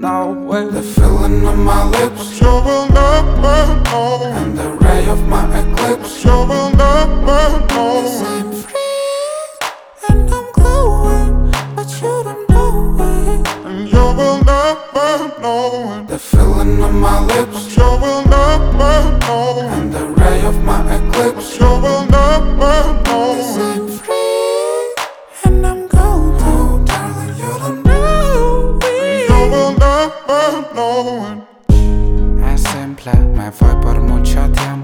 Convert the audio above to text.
no way. The feeling of my lips, you will never know. And the ray of my eclipse, you will never know. Yes, I'm free and I'm glowing, but you don't know it. And you will never know. The feeling of my lips,